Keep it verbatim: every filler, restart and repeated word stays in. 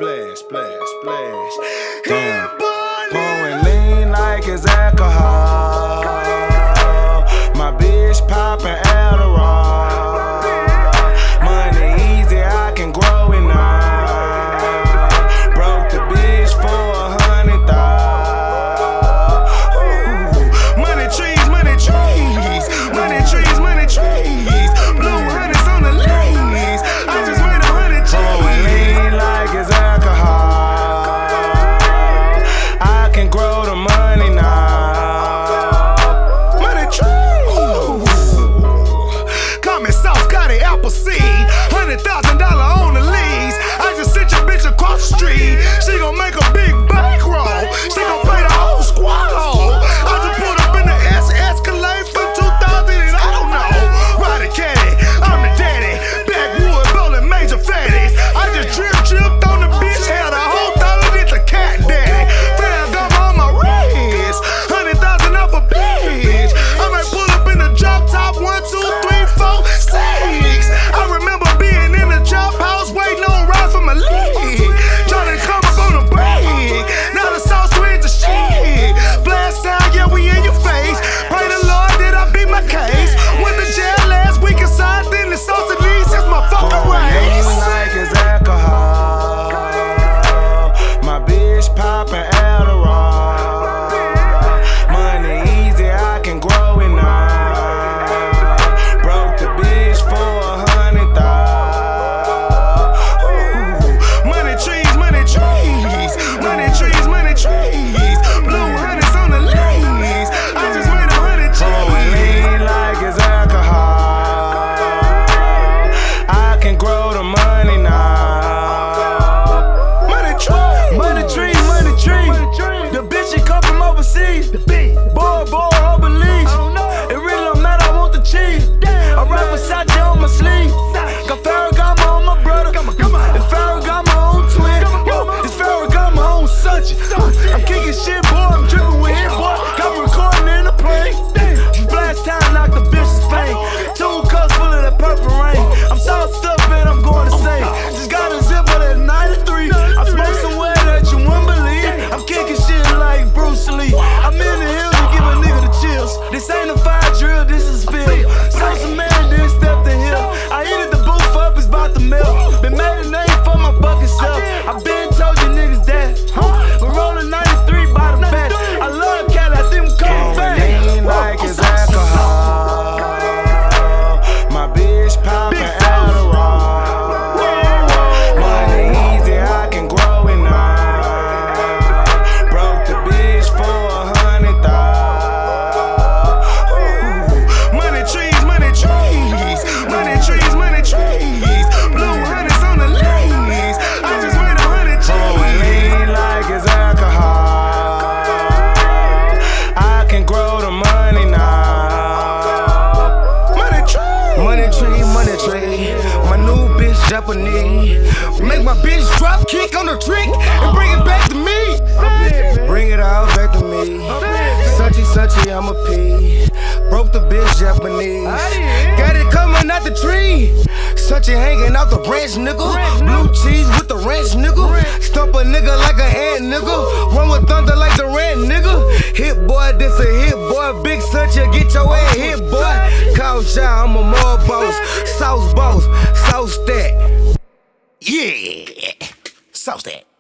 splash, splash, splash. Damn. Pouring lean like it's alcohol. My bitch poppin' Adderall. Money easy, I can grow it now. Broke the bitch for a hundred thousand. Money trees, money trees, money trees, money trees. Blue hundreds on the leaves. I just made a hundred trees. Pouring lean like it's alcohol. I can grow the money now. Money trees. Common sauce, got it, apple seed. Hundred thousand dollar on the leaves. I just sent your bitch across the street. She gon' make a big bankroll. She gon' pay the whole squad hole. I just put up in the S Escalade for two thousand and I don't know. Ride a caddy, I'm the daddy. Backwood bowling major fatties. I just drip dripped on the bitch. Had a whole dollar, it's a cat daddy. Fair gum on my wrist. Hundred thousand off a bitch. I might pull up in the drop top. One, two, three, four, six. I remember being in the chop house waiting on rides from a league. Trying to come up on a break. Now the sauce twins the shit. Blast out, yeah, we in your face. Pray the Lord that I beat my case. Went to jail last week inside, then the sauce at least is my fucking race. Like it's alcohol. My bitch poppin' Adderall. Money easy, I can grow it now. Broke the bitch for a hundred thousand. Money trees, money trees, money trees, money trees. Blue hundreds on the leaves. I just made a hundred trees. Lean like it's alcohol. I can grow the money now. Money tree, Money tree, money tree. The bitch she come from overseas. Boy, boy, I believe. It really don't matter, I want the cheese. I ride Versace on my sleeve. Got Ferragamo on my brother. It's Ferragamo on twin. It's Ferragamo on such. I'm kicking shit, boy. I'm dripping with hit, boy. Got me recording in the plane. Blast time, knock the bitch's pain. Two cups full of that purple rain. I'm sauced up and I'm going to say. Just got a zipper that ninety-three. I smoke somewhere that you wouldn't believe. I'm kicking shit like Bruce Lee. I'm in the hills to give a nigga the chills. This ain't a fire drill, this is a spill. Saw some man, then stepped the hill. I heated the booth up, it's about to melt. Been made a name for my fucking self. I been told you niggas that. Huh? We're rolling ninety-three by the best. I love Cali, I think I'm coming back. lean like it's alcohol. My bitch poppin' Adderall. Money easy, I can grow it now. Broke the bitch for a hundred thousand. Money trees, money trees, money trees, money trees. Blue hundreds on the leaves. I just made a hundred trees. Lean like it's alcohol. I can grow the money now. Money tree, Money tree, money tree. My new bitch Japanese. Make my bitch drop kick on the trick and bring it back to me. bring it all back to me. Suchy, suchy, I'm a P. Broke the bitch Japanese. Got it coming out the tree. Suchy hanging out the branch, nigga. Blue cheese with the ranch, nigga. Stump a nigga like an ant, nigga. Run with thunder like the rant, nigga. Hit boy, this a hit boy. Big Suchy, get your ass hit, boy. Cow shot, I'm a more boss. Sauce boss, sauce that. Yeah, sauce that.